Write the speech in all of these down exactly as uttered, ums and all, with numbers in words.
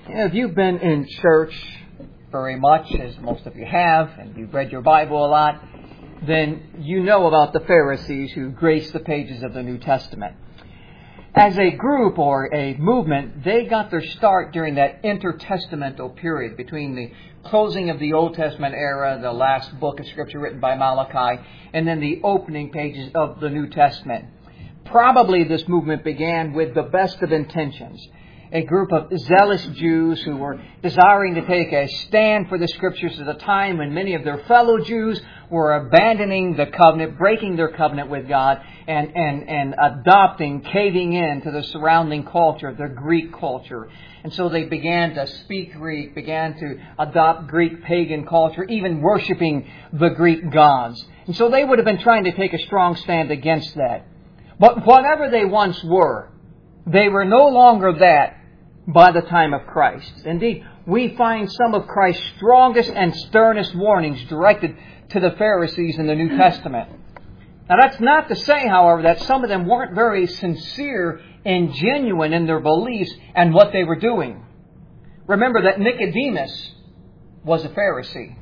You know, if you've been in church very much, as most of you have, and you've read your Bible a lot, then you know about the Pharisees who graced the pages of the New Testament. As a group or a movement, they got their start during that intertestamental period between the closing of the Old Testament era, the last book of Scripture written by Malachi, and then the opening pages of the New Testament. Probably this movement began with the best of intentions. A group of zealous Jews who were desiring to take a stand for the Scriptures at a time when many of their fellow Jews were abandoning the covenant, breaking their covenant with God, and, and, and adopting, caving in to the surrounding culture, the Greek culture. And so they began to speak Greek, began to adopt Greek pagan culture, even worshiping the Greek gods. And so they would have been trying to take a strong stand against that. But whatever they once were, they were no longer that by the time of Christ. Indeed, we find some of Christ's strongest and sternest warnings directed to the Pharisees in the New Testament. Now, that's not to say, however, that some of them weren't very sincere and genuine in their beliefs and what they were doing. Remember that Nicodemus was a Pharisee.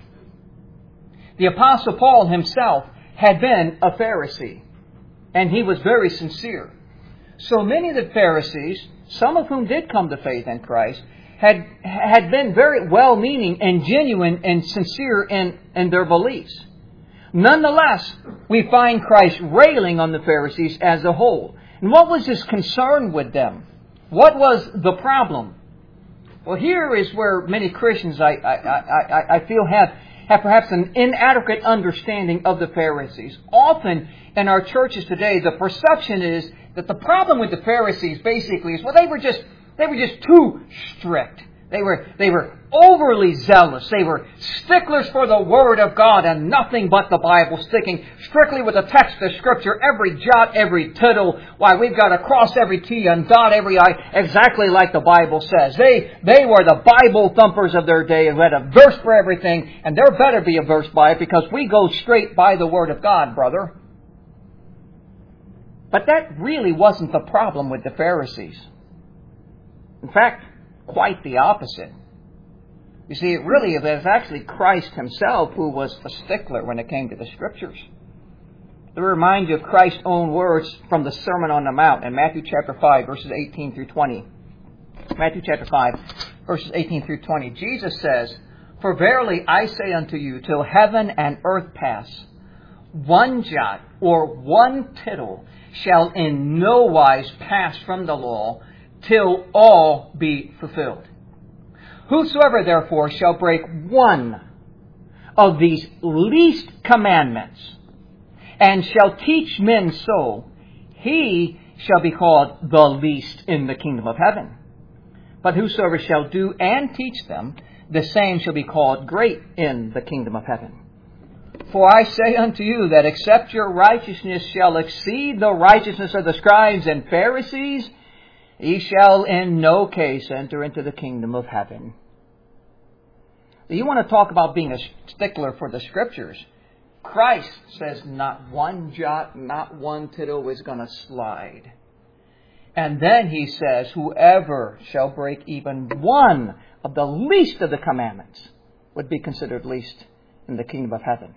The Apostle Paul himself had been a Pharisee, and he was very sincere. So many of the Pharisees, some of whom did come to faith in Christ, had had been very well-meaning and genuine and sincere in, in their beliefs. Nonetheless, we find Christ railing on the Pharisees as a whole. And what was his concern with them? What was the problem? Well, here is where many Christians, I, I, I, I feel, have, have perhaps an inadequate understanding of the Pharisees. Often in our churches today, the perception is that the problem with the Pharisees basically is, well, they were just they were just too strict. They were they were overly zealous. They were sticklers for the Word of God and nothing but the Bible, sticking strictly with the text of Scripture, every jot, every tittle. Why, we've got to cross every T and dot every I, exactly like the Bible says. They they were the Bible thumpers of their day and read a verse for everything, and there better be a verse by it because we go straight by the Word of God, brother. But that really wasn't the problem with the Pharisees. In fact, quite the opposite. You see, it really is actually Christ himself who was a stickler when it came to the Scriptures. Let me remind you of Christ's own words from the Sermon on the Mount in Matthew chapter five, verses eighteen through twenty. Matthew chapter five, verses eighteen through twenty. Jesus says, "For verily I say unto you, till heaven and earth pass, one jot or one tittle shall in no wise pass from the law, till all be fulfilled. Whosoever therefore shall break one of these least commandments, and shall teach men so, he shall be called the least in the kingdom of heaven. But whosoever shall do and teach them, the same shall be called great in the kingdom of heaven. For I say unto you that except your righteousness shall exceed the righteousness of the scribes and Pharisees, ye shall in no case enter into the kingdom of heaven." You want to talk about being a stickler for the Scriptures. Christ says not one jot, not one tittle is going to slide. And then he says, whoever shall break even one of the least of the commandments would be considered least in the kingdom of heaven.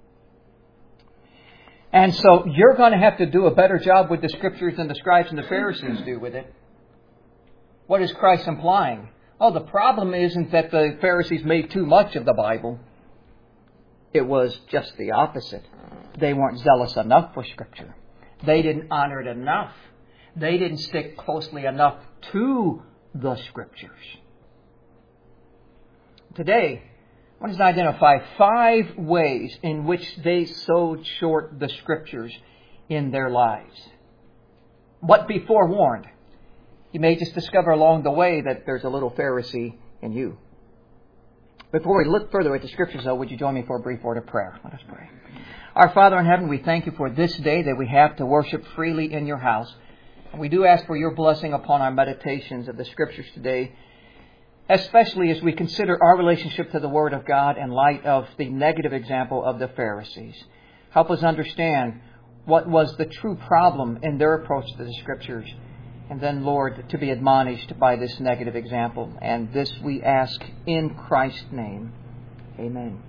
And so you're going to have to do a better job with the Scriptures than the scribes and the Pharisees do with it. What is Christ implying? Oh, the problem isn't that the Pharisees made too much of the Bible. It was just the opposite. They weren't zealous enough for Scripture. They didn't honor it enough. They didn't stick closely enough to the Scriptures. Today, I want to identify five ways in which they sold short the Scriptures in their lives. But be forewarned. You may just discover along the way that there's a little Pharisee in you. Before we look further at the Scriptures, though, would you join me for a brief word of prayer? Let us pray. Our Father in heaven, we thank you for this day that we have to worship freely in your house. And we do ask for your blessing upon our meditations of the Scriptures today, especially as we consider our relationship to the Word of God in light of the negative example of the Pharisees. Help us understand what was the true problem in their approach to the Scriptures. And then, Lord, to be admonished by this negative example. And this we ask in Christ's name. Amen.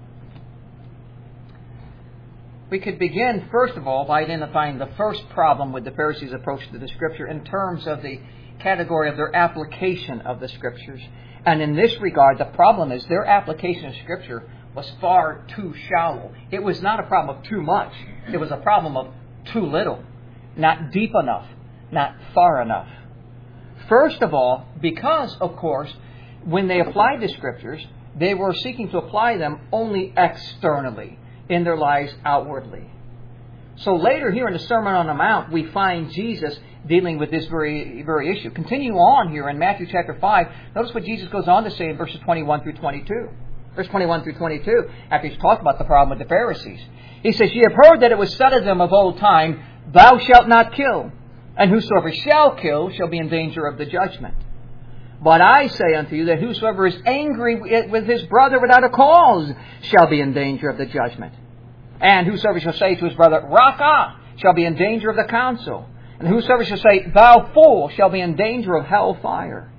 We could begin, first of all, by identifying the first problem with the Pharisees' approach to the Scripture in terms of the category of their application of the Scriptures. And in this regard, the problem is their application of Scripture was far too shallow. It was not a problem of too much. It was a problem of too little. Not deep enough. Not far enough. First of all, because, of course, when they applied the Scriptures, they were seeking to apply them only externally, in their lives outwardly. So later here in the Sermon on the Mount, we find Jesus dealing with this very very issue. Continue on here in Matthew chapter five. Notice what Jesus goes on to say in verses twenty-one through twenty-two. Verse twenty-one through twenty-two, after he's talked about the problem with the Pharisees. He says, "Ye have heard that it was said of them of old time, Thou shalt not kill, and whosoever shall kill shall be in danger of the judgment. But I say unto you that whosoever is angry with his brother without a cause shall be in danger of the judgment. And whosoever shall say to his brother, Raca, shall be in danger of the council. And whosoever shall say, Thou fool, shall be in danger of hell fire."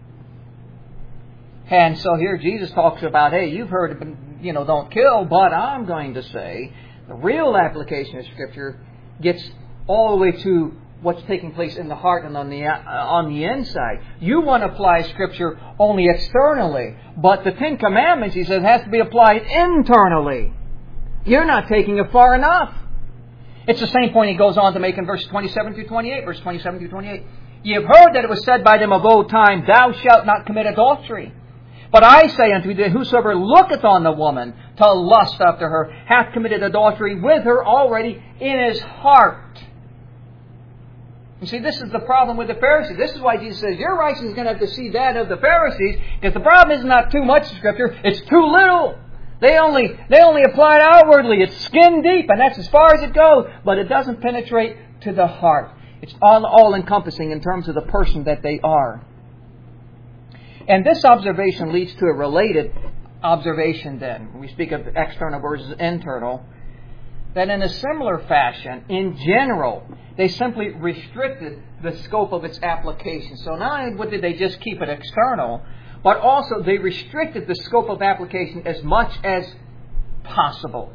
And so here Jesus talks about, hey, you've heard, you know, don't kill, but I'm going to say the real application of Scripture gets all the way to what's taking place in the heart and on the uh, on the inside. You want to apply Scripture only externally, but the Ten Commandments, he says, has to be applied internally. You're not taking it far enough. It's the same point he goes on to make in verses twenty-seven through twenty-eight. Verse twenty-seven through twenty-eight. "Ye have heard that it was said by them of old time, Thou shalt not commit adultery. But I say unto you that whosoever looketh on the woman to lust after her hath committed adultery with her already in his heart." You see, this is the problem with the Pharisees. This is why Jesus says, your righteousness is going to have to see that of the Pharisees, because the problem is not too much Scripture, it's too little. They only they only apply it outwardly. It's skin deep, and that's as far as it goes. But it doesn't penetrate to the heart. It's all, all-encompassing in terms of the person that they are. And this observation leads to a related observation then. When we speak of external versus internal, that in a similar fashion, in general, they simply restricted the scope of its application. So not only did they just keep it external, but also they restricted the scope of application as much as possible.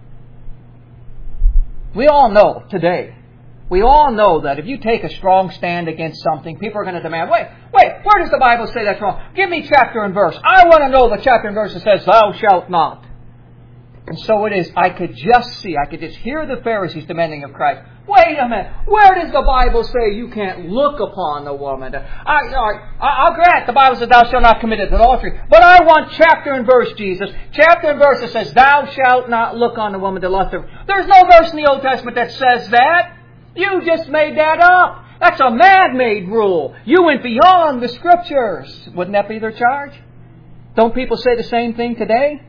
We all know today, we all know that if you take a strong stand against something, people are going to demand, wait, wait, where does the Bible say that's wrong? Give me chapter and verse. I want to know the chapter and verse that says, Thou shalt not. And so it is, I could just see, I could just hear the Pharisees demanding of Christ, wait a minute, where does the Bible say you can't look upon a woman? I, I, I'll grant the Bible says thou shalt not commit adultery, but I want chapter and verse, Jesus. Chapter and verse that says thou shalt not look on a woman to lust her. There's no verse in the Old Testament that says that. You just made that up. That's a man-made rule. You went beyond the Scriptures. Wouldn't that be their charge? Don't people say the same thing today?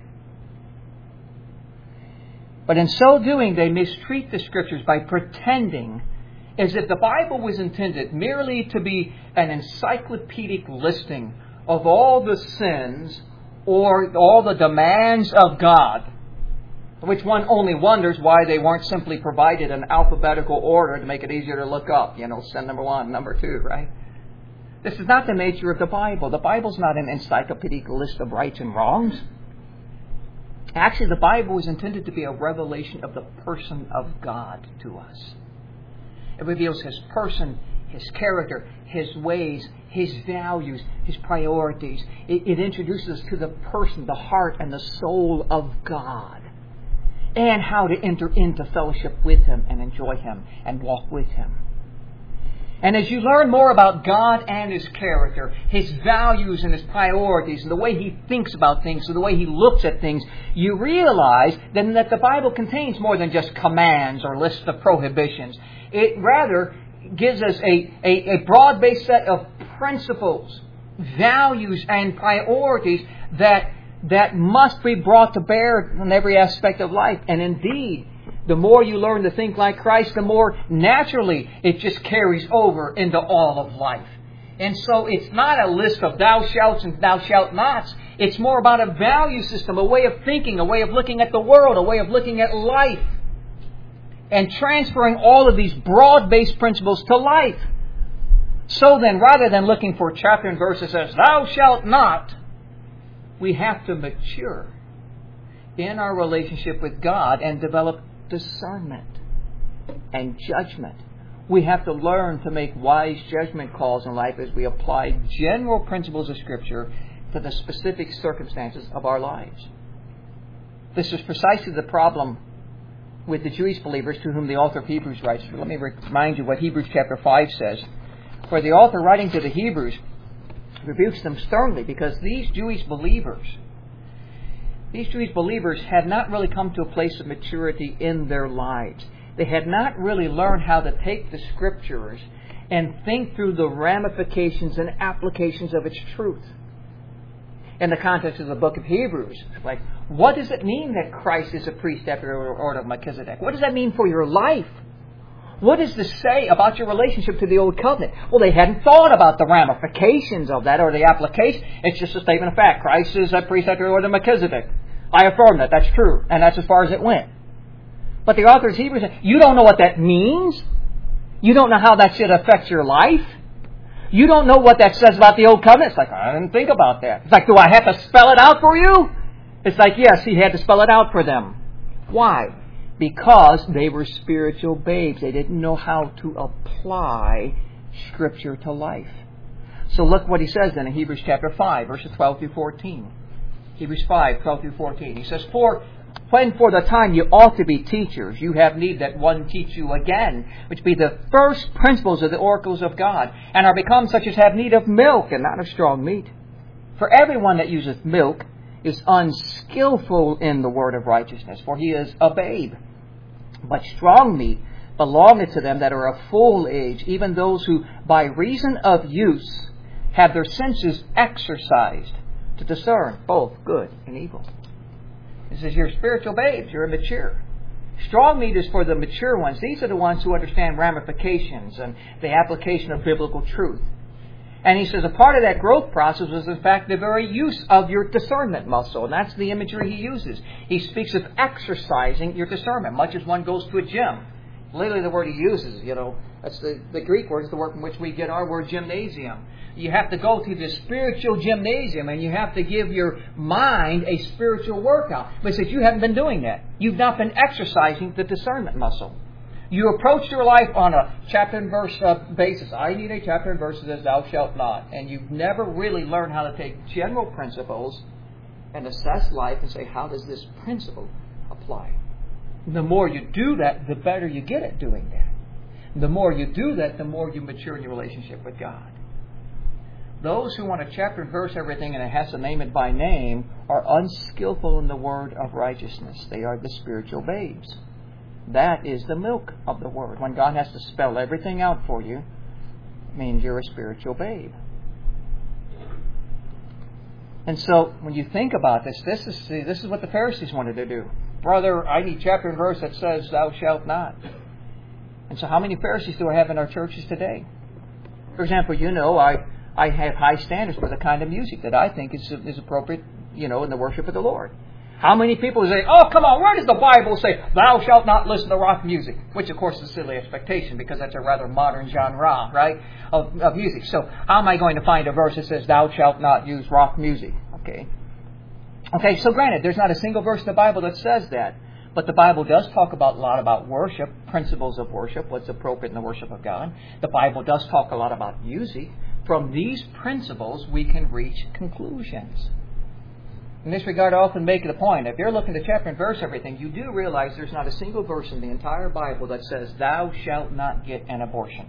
But in so doing, they mistreat the Scriptures by pretending as if the Bible was intended merely to be an encyclopedic listing of all the sins or all the demands of God, which one only wonders why they weren't simply provided an alphabetical order to make it easier to look up. You know, sin number one, number two, right? This is not the nature of the Bible. The Bible's not an encyclopedic list of rights and wrongs. Actually, the Bible is intended to be a revelation of the person of God to us. It reveals His person, His character, His ways, His values, His priorities. It, it introduces us to the person, the heart, and the soul of God, and how to enter into fellowship with Him and enjoy Him and walk with Him. And as you learn more about God and His character, His values and His priorities, and the way He thinks about things, and the way He looks at things, you realize then that the Bible contains more than just commands or lists of prohibitions. It rather gives us a, a, a broad-based set of principles, values, and priorities that, that must be brought to bear in every aspect of life. And indeed, the more you learn to think like Christ, the more naturally it just carries over into all of life. And so it's not a list of thou shalt and thou shalt nots. It's more about a value system, a way of thinking, a way of looking at the world, a way of looking at life, and transferring all of these broad-based principles to life. So then, rather than looking for a chapter and verse that says, thou shalt not, we have to mature in our relationship with God and develop discernment and judgment. We have to learn to make wise judgment calls in life as we apply general principles of Scripture to the specific circumstances of our lives. This is precisely the problem with the Jewish believers to whom the author of Hebrews writes. Let me remind you what Hebrews chapter five says. For the author writing to the Hebrews rebukes them sternly because these Jewish believers, these Jewish believers had not really come to a place of maturity in their lives. They had not really learned how to take the Scriptures and think through the ramifications and applications of its truth. In the context of the book of Hebrews, like, what does it mean that Christ is a priest after the order of Melchizedek? What does that mean for your life? What does this say about your relationship to the Old Covenant? Well, they hadn't thought about the ramifications of that or the application. It's just a statement of fact. Christ is a priest after the order of Melchizedek. I affirm that. That's true. And that's as far as it went. But the author of Hebrews said, you don't know what that means. You don't know how that should affect your life. You don't know what that says about the Old Covenant. It's like, I didn't think about that. It's like, do I have to spell it out for you? It's like, yes, he had to spell it out for them. Why? Because they were spiritual babes. They didn't know how to apply Scripture to life. So look what he says then in Hebrews chapter five, verses twelve through fourteen. Hebrews five, twelve through fourteen. He says, For when for the time you ought to be teachers, you have need that one teach you again, which be the first principles of the oracles of God, and are become such as have need of milk and not of strong meat. For everyone that useth milk is unskillful in the word of righteousness, for he is a babe. But strong meat belongeth to them that are of full age, even those who by reason of use have their senses exercised to discern both good and evil. This is your spiritual babes. You're immature. Strong meat is for the mature ones. These are the ones who understand ramifications and the application of biblical truth. And he says a part of that growth process was, in fact, the very use of your discernment muscle. And that's the imagery he uses. He speaks of exercising your discernment, much as one goes to a gym. Literally the word he uses, you know, that's the, the Greek word, is the word from which we get our word gymnasium. You have to go to the spiritual gymnasium and you have to give your mind a spiritual workout. But he says you haven't been doing that. You've not been exercising the discernment muscle. You approach your life on a chapter and verse uh, basis. I need a chapter and verse that says, thou shalt not. And you've never really learned how to take general principles and assess life and say, how does this principle apply? The more you do that, the better you get at doing that. The more you do that, the more you mature in your relationship with God. Those who want to chapter and verse everything and it has to name it by name are unskillful in the word of righteousness. They are the spiritual babes. That is the milk of the Word. When God has to spell everything out for you, it means you're a spiritual babe. And so, when you think about this, this is see, this is what the Pharisees wanted to do. Brother, I need chapter and verse that says, thou shalt not. And so how many Pharisees do I have in our churches today? For example, you know, I, I have high standards for the kind of music that I think is, is appropriate, you know, in the worship of the Lord. How many people say, oh, come on, where does the Bible say, thou shalt not listen to rock music? Which, of course, is a silly expectation because that's a rather modern genre, right, of, of music. So how am I going to find a verse that says, thou shalt not use rock music? Okay. Okay, so granted, there's not a single verse in the Bible that says that. But the Bible does talk about a lot about worship, principles of worship, what's appropriate in the worship of God. The Bible does talk a lot about music. From these principles, we can reach conclusions. In this regard, I often make it a point. If you're looking to chapter and verse everything, you do realize there's not a single verse in the entire Bible that says, thou shalt not get an abortion.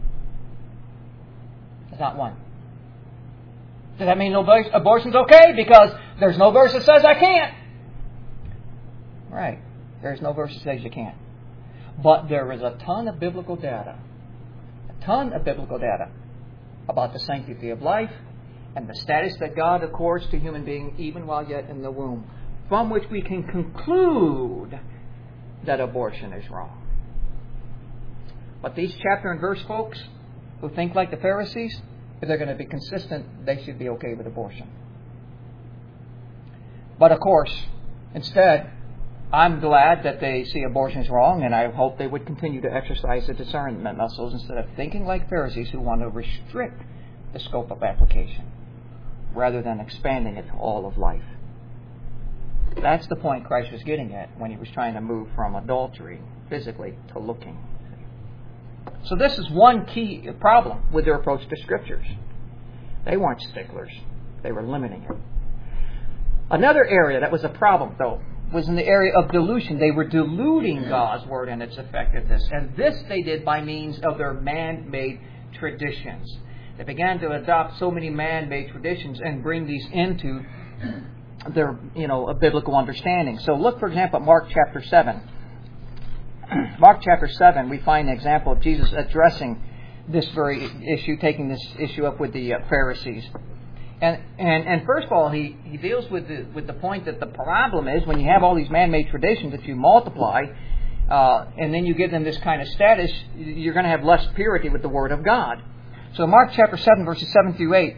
There's not one. Does that mean no abortion's okay? Because there's no verse that says I can't. Right. There's no verse that says you can't. But there is a ton of biblical data. A ton of biblical data about the sanctity of life and the status that God accords to human beings even while yet in the womb, from which we can conclude that abortion is wrong. But these chapter and verse folks who think like the Pharisees, if they're going to be consistent, they should be okay with abortion. But of course, instead, I'm glad that they see abortion is wrong, and I hope they would continue to exercise the discernment muscles instead of thinking like Pharisees who want to restrict the scope of application rather than expanding it to all of life. That's the point Christ was getting at when he was trying to move from adultery physically to looking. So this is one key problem with their approach to Scriptures. They weren't sticklers. They were limiting it. Another area that was a problem, though, was in the area of dilution. They were diluting God's Word and its effectiveness. And this they did by means of their man-made traditions. They began to adopt so many man-made traditions and bring these into their, you know, a biblical understanding. So look, for example, at Mark chapter seven. Mark chapter seven, we find an example of Jesus addressing this very issue, taking this issue up with the uh, Pharisees. And, and and first of all, he, he deals with the, with the point that the problem is when you have all these man-made traditions that you multiply, uh, and then you give them this kind of status, you're going to have less purity with the Word of God. So Mark chapter seven, verses seven through eight,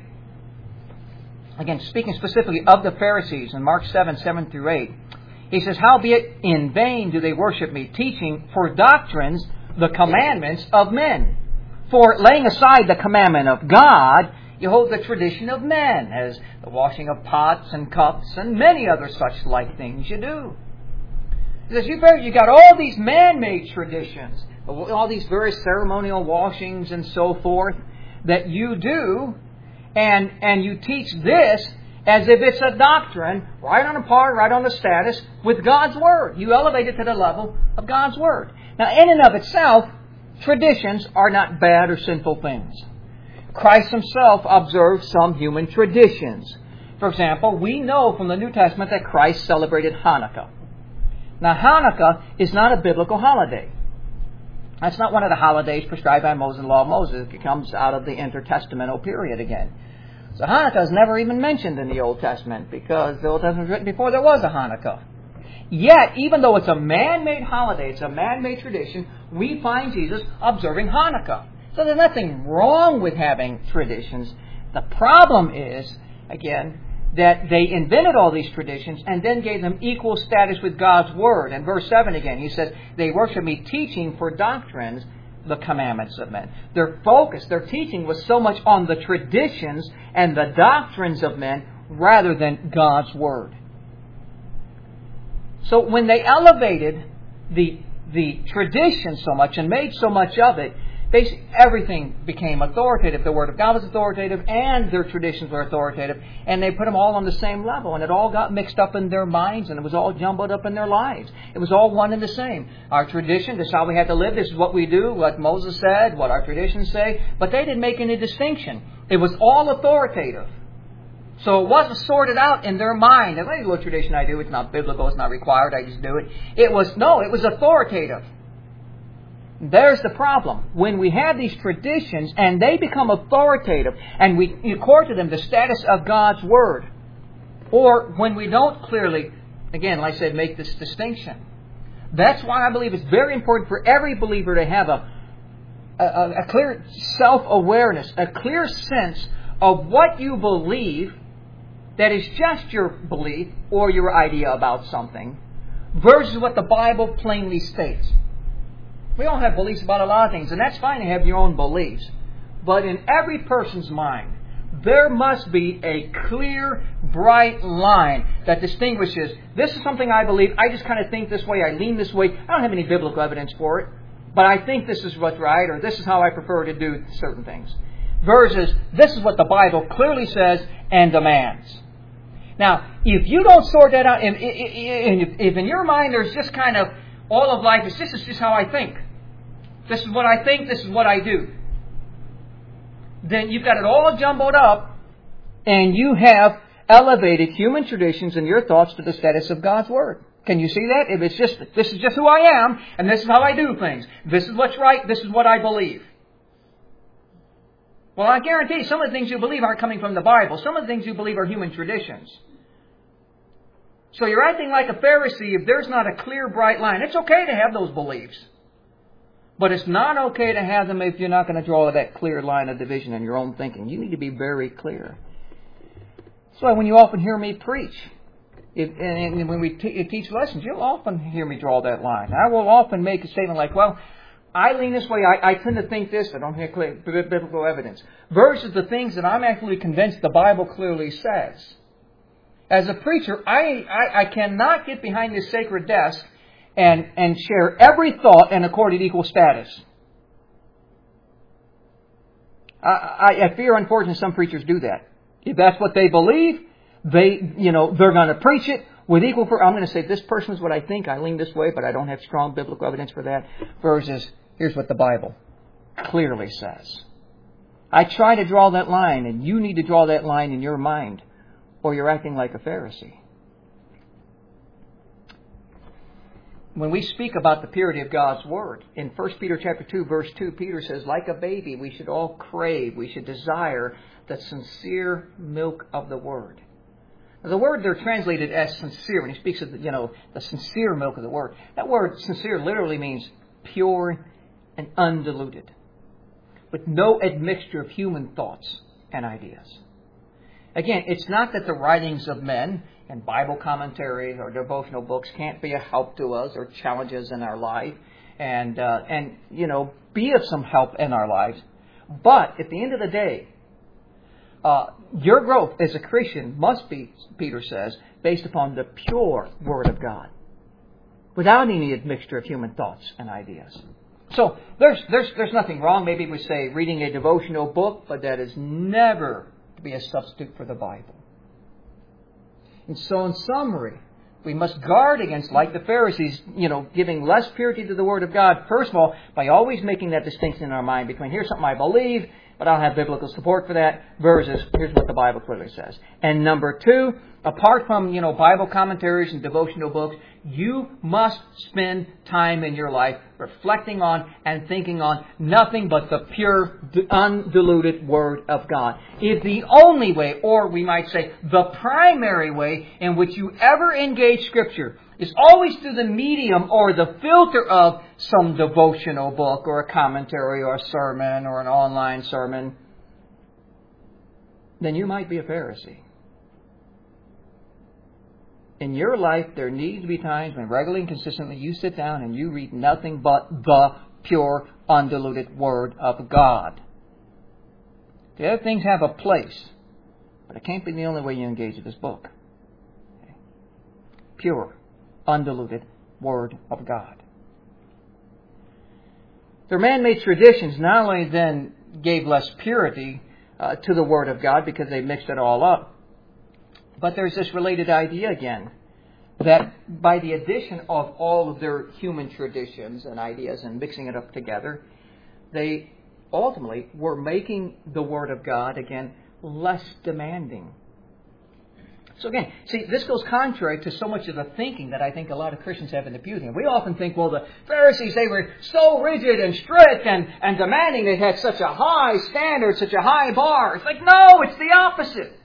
again, speaking specifically of the Pharisees in Mark seven, seven through eight, he says, "Howbeit in vain do they worship me, teaching for doctrines the commandments of men. For laying aside the commandment of God, you hold the tradition of men, as the washing of pots and cups and many other such like things you do." He says, you you got all these man-made traditions, all these various ceremonial washings and so forth that you do, and and you teach this as if it's a doctrine, right on a par, right on the status with God's Word. You elevate it to the level of God's Word. Now, in and of itself, traditions are not bad or sinful things. Christ Himself observed some human traditions. For example, we know from the New Testament that Christ celebrated Hanukkah. Now, Hanukkah is not a biblical holiday. That's not one of the holidays prescribed by Moses and the law of Moses. It comes out of the intertestamental period again. So Hanukkah is never even mentioned in the Old Testament because the Old Testament was written before there was a Hanukkah. Yet, even though it's a man-made holiday, it's a man-made tradition, we find Jesus observing Hanukkah. So there's nothing wrong with having traditions. The problem is, again, that they invented all these traditions and then gave them equal status with God's Word. In verse seven again, he says, "They worship me, teaching for doctrines the commandments of men." Their focus, their teaching was so much on the traditions and the doctrines of men rather than God's Word. So when they elevated the, the tradition so much and made so much of it, basically everything became authoritative. The Word of God was authoritative and their traditions were authoritative. And they put them all on the same level. And it all got mixed up in their minds and it was all jumbled up in their lives. It was all one and the same. Our tradition, this is how we had to live. This is what we do, what Moses said, what our traditions say. But they didn't make any distinction. It was all authoritative. So it wasn't sorted out in their mind. That's what tradition I do. It's not biblical. It's not required. I just do it. It was, no, it was authoritative. There's the problem. When we have these traditions and they become authoritative and we accord to them the status of God's Word, or when we don't clearly, again, like I said, make this distinction. That's why I believe it's very important for every believer to have a, a, a clear self-awareness, a clear sense of what you believe that is just your belief or your idea about something versus what the Bible plainly states. We all have beliefs about a lot of things, and that's fine to have your own beliefs. But in every person's mind, there must be a clear, bright line that distinguishes, this is something I believe, I just kind of think this way, I lean this way, I don't have any biblical evidence for it, but I think this is what's right, or this is how I prefer to do certain things. Versus, this is what the Bible clearly says and demands. Now, if you don't sort that out, and if in your mind there's just kind of, all of life is, this is just how I think. This is what I think, this is what I do. Then you've got it all jumbled up, and you have elevated human traditions and your thoughts to the status of God's Word. Can you see that? If it's just, this is just who I am, and this is how I do things. This is what's right, this is what I believe. Well, I guarantee you, some of the things you believe aren't coming from the Bible. Some of the things you believe are human traditions. So you're acting like a Pharisee if there's not a clear, bright line. It's okay to have those beliefs. But it's not okay to have them if you're not going to draw that clear line of division in your own thinking. You need to be very clear. That's why when you often hear me preach, If, and, and when we t- teach lessons, you'll often hear me draw that line. I will often make a statement like, well, I lean this way, I, I tend to think this, I don't have clear, biblical evidence. Versus the things that I'm actually convinced the Bible clearly says. As a preacher, I, I, I cannot get behind this sacred desk and, and share every thought and accord it equal status. I, I, I fear, unfortunately, some preachers do that. If that's what they believe, they, you know, they're going to preach it with equal. I'm going to say this person is what I think. I lean this way, but I don't have strong biblical evidence for that. Versus, here's what the Bible clearly says. I try to draw that line, and you need to draw that line in your mind, or you're acting like a Pharisee. When we speak about the purity of God's Word, in First Peter chapter two, verse two, Peter says, like a baby, we should all crave, we should desire the sincere milk of the Word. Now, the word there translated as sincere, when he speaks of, the, you know, the sincere milk of the Word, that word sincere literally means pure and undiluted, with no admixture of human thoughts and ideas. Again, it's not that the writings of men and Bible commentaries or devotional books can't be a help to us or challenges in our life and, uh, and you know, be of some help in our lives. But at the end of the day, uh, your growth as a Christian must be, Peter says, based upon the pure Word of God, without any admixture of human thoughts and ideas. So there's there's there's nothing wrong. Maybe we say reading a devotional book, but that is never to be a substitute for the Bible. And so, in summary, we must guard against, like the Pharisees, you know, giving less purity to the Word of God. First of all, by always making that distinction in our mind between here's something I believe, but I don't have biblical support for that, versus here's what the Bible clearly says. And number two, apart from, you know, Bible commentaries and devotional books, you must spend time in your life reflecting on and thinking on nothing but the pure, undiluted Word of God. It's the only way, or we might say the primary way, in which you ever engage Scripture is always through the medium or the filter of some devotional book or a commentary or a sermon or an online sermon. Then you might be a Pharisee. In your life, there need to be times when regularly and consistently you sit down and you read nothing but the pure, undiluted Word of God. The other things have a place, but it can't be the only way you engage with this book. Okay. Pure, undiluted Word of God. Their man-made traditions not only then gave less purity uh, to the Word of God because they mixed it all up, but there's this related idea again, that by the addition of all of their human traditions and ideas and mixing it up together, they ultimately were making the Word of God, again, less demanding. So again, see, this goes contrary to so much of the thinking that I think a lot of Christians have in the pew. We often think, well, the Pharisees, they were so rigid and strict and, and demanding. They had such a high standard, such a high bar. It's like, no, it's the opposite.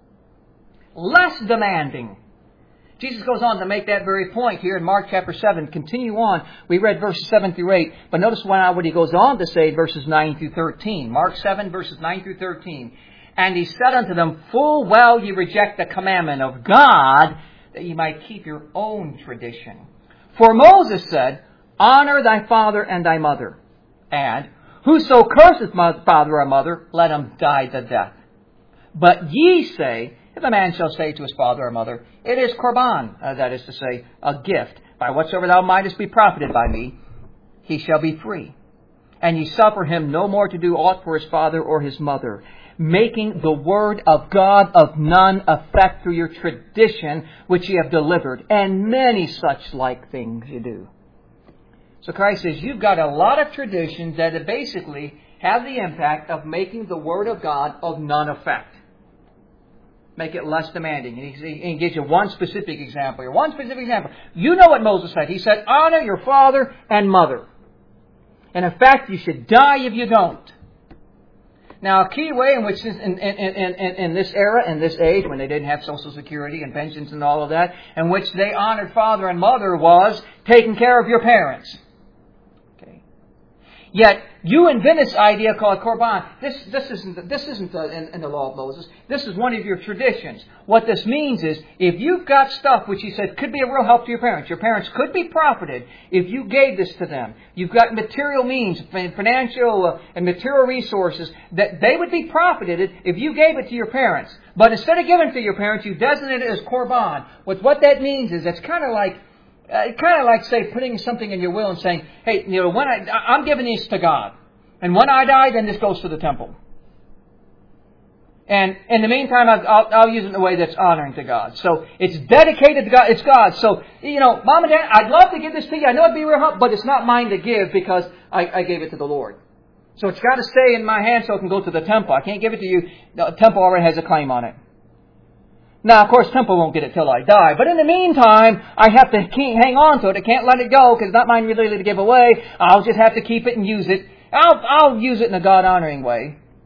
Less demanding. Jesus goes on to make that very point here in Mark chapter seven. Continue on. We read verses seven through eight. But notice what he goes on to say, verses nine through thirteen. Mark seven, verses nine through thirteen. And he said unto them, full well ye reject the commandment of God, that ye might keep your own tradition. For Moses said, honor thy father and thy mother. And whoso curseth father or mother, let him die the death. But ye say, if a man shall say to his father or mother, it is korban, uh, that is to say, a gift, by whatsoever thou mightest be profited by me, he shall be free. And ye suffer him no more to do aught for his father or his mother, making the word of God of none effect through your tradition which ye have delivered, and many such like things you do. So Christ says you've got a lot of traditions that basically have the impact of making the word of God of none effect. Make it less demanding. And he, he gives you one specific example here. One specific example. You know what Moses said. He said, honor your father and mother. And in fact, you should die if you don't. Now, a key way in which in, in, in, in, in this era, in this age, when they didn't have Social Security and pensions and all of that, in which they honored father and mother was taking care of your parents. Okay. Yet, You invent this idea called Korban. This, this isn't, this isn't uh, in, in the law of Moses. This is one of your traditions. What this means is, if you've got stuff which he said could be a real help to your parents, your parents could be profited if you gave this to them. You've got material means, financial uh, and material resources, that they would be profited if you gave it to your parents. But instead of giving it to your parents, you designate it as Korban. What, what that means is, it's kind of like, Uh, kind of like, say, putting something in your will and saying, hey, you know, when I, I'm giving these to God. And when I die, then this goes to the temple. And in the meantime, I'll, I'll, I'll use it in a way that's honoring to God. So it's dedicated to God. It's God. So, you know, Mom and Dad, I'd love to give this to you. I know it'd be real help, but it's not mine to give because I, I gave it to the Lord. So it's got to stay in my hand so it can go to the temple. I can't give it to you. The temple already has a claim on it. Now, of course, temple won't get it till I die. But in the meantime, I have to keep, hang on to it. I can't let it go because it's not mine really to give away. I'll just have to keep it and use it. I'll, I'll use it in a God-honoring way.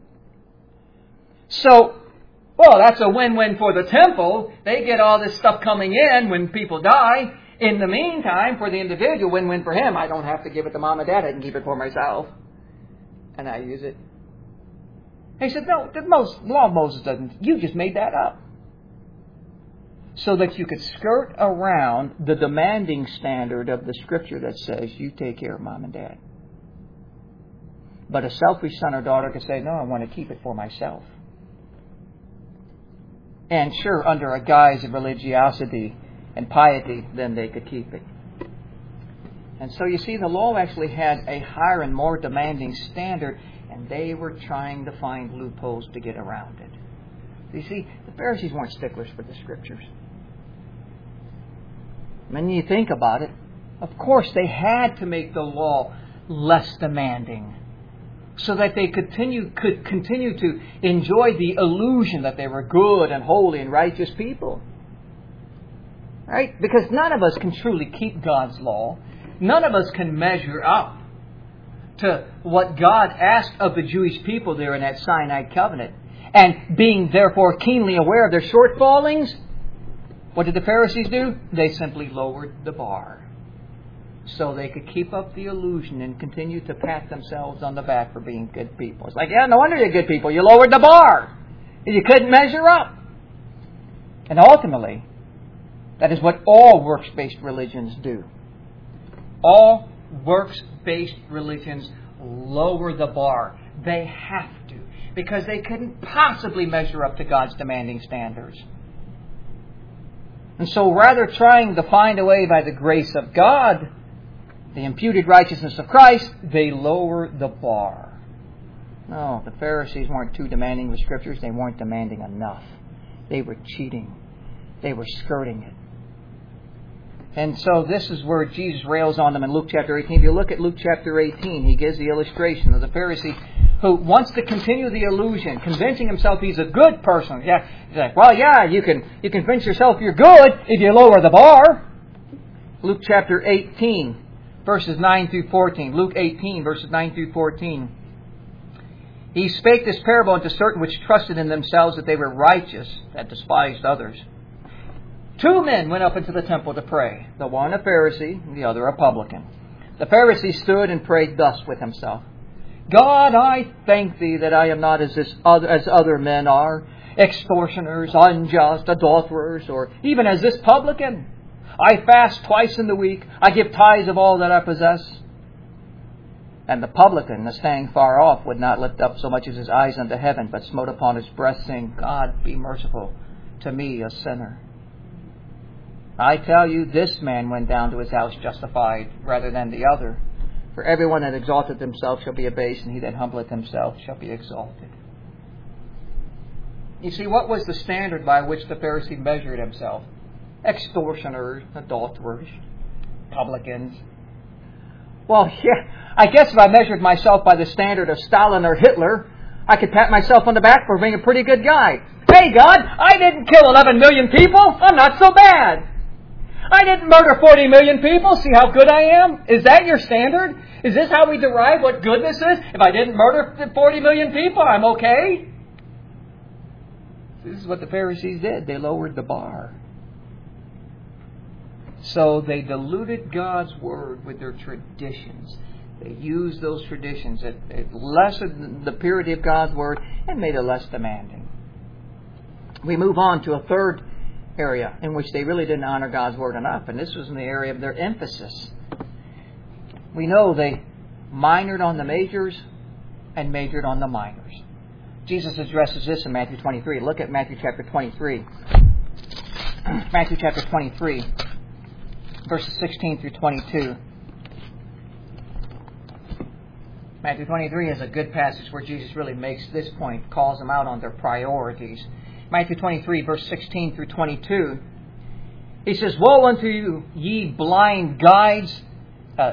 So, well, that's a win-win for the temple. They get all this stuff coming in when people die. In the meantime, for the individual, win-win for him. I don't have to give it to Mom and Dad. I can keep it for myself. And I use it. He said, no, the law of Moses doesn't. You just made that up. So that you could skirt around the demanding standard of the Scripture that says you take care of Mom and Dad. But a selfish son or daughter could say, no, I want to keep it for myself. And sure, under a guise of religiosity and piety, then they could keep it. And so you see, the law actually had a higher and more demanding standard, and they were trying to find loopholes to get around it. You see, the Pharisees weren't sticklers for the Scriptures. When you think about it, of course they had to make the law less demanding so that they continue, could continue to enjoy the illusion that they were good and holy and righteous people. Right? Because none of us can truly keep God's law. None of us can measure up to what God asked of the Jewish people there in that Sinai covenant. And being therefore keenly aware of their shortfallings, what did the Pharisees do? They simply lowered the bar so they could keep up the illusion and continue to pat themselves on the back for being good people. It's like, yeah, no wonder you're good people. You lowered the bar. You couldn't measure up. And ultimately, that is what all works-based religions do. All works-based religions lower the bar. They have to, because they couldn't possibly measure up to God's demanding standards. And so rather trying to find a way by the grace of God, the imputed righteousness of Christ, they lower the bar. No, the Pharisees weren't too demanding with Scriptures. They weren't demanding enough. They were cheating. They were skirting it. And so this is where Jesus rails on them in Luke chapter eighteen. If you look at Luke chapter eighteen, he gives the illustration of the Pharisee who wants to continue the illusion, convincing himself he's a good person. Yeah, he's like, well, yeah, you can you convince yourself you're good if you lower the bar. Luke chapter eighteen, verses nine through fourteen. Luke eighteen, verses nine through fourteen. He spake this parable unto certain which trusted in themselves that they were righteous, that despised others. Two men went up into the temple to pray, the one a Pharisee and the other a publican. The Pharisee stood and prayed thus with himself. God, I thank Thee that I am not as, this other, as other men are, extortioners, unjust, adulterers, or even as this publican. I fast twice in the week. I give tithes of all that I possess. And the publican, staying far off, would not lift up so much as his eyes unto heaven, but smote upon his breast, saying, God, be merciful to me, a sinner. I tell you, this man went down to his house justified rather than the other. For everyone that exalteth himself shall be abased, and he that humbleth himself shall be exalted. You see, what was the standard by which the Pharisee measured himself? Extortioners, adulterers, publicans. Well, yeah, I guess if I measured myself by the standard of Stalin or Hitler, I could pat myself on the back for being a pretty good guy. Hey, God, I didn't kill eleven million people. I'm not so bad. I didn't murder forty million people. See how good I am? Is that your standard? Is this how we derive what goodness is? If I didn't murder forty million people, I'm okay? This is what the Pharisees did. They lowered the bar. So they diluted God's Word with their traditions. They used those traditions. It, it lessened the purity of God's Word and made it less demanding. We move on to a third area in which they really didn't honor God's Word enough, and this was in the area of their emphasis. We know they minored on the majors and majored on the minors. Jesus addresses this in Matthew twenty-three. Look at Matthew chapter twenty-three. Matthew chapter twenty-three, verses sixteen through twenty-two. Matthew twenty-three is a good passage where Jesus really makes this point, calls them out on their priorities. Matthew twenty-three, verse sixteen through twenty-two. He says, "Woe unto you, ye blind guides." Uh,